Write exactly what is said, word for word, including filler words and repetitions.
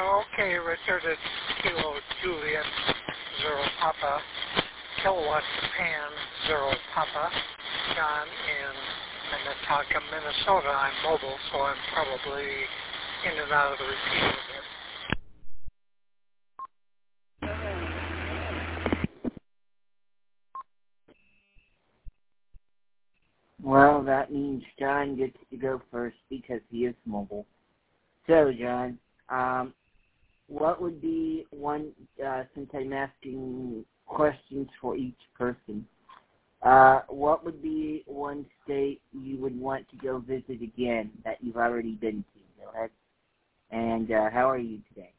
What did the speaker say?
Okay, Richard, it's Kilo Juliet, Zero Papa, Kilowatt Japan, Zero Papa, John in Minnetonka, Minnesota. I'm mobile, so I'm probably in and out of the repeater there. Well, that means John gets to go first because he is mobile. So, John, um, what would be one, uh, since I'm asking questions for each person, uh, what would be one state you would want to go visit again that you've already been to? Go ahead. And uh, how are you today?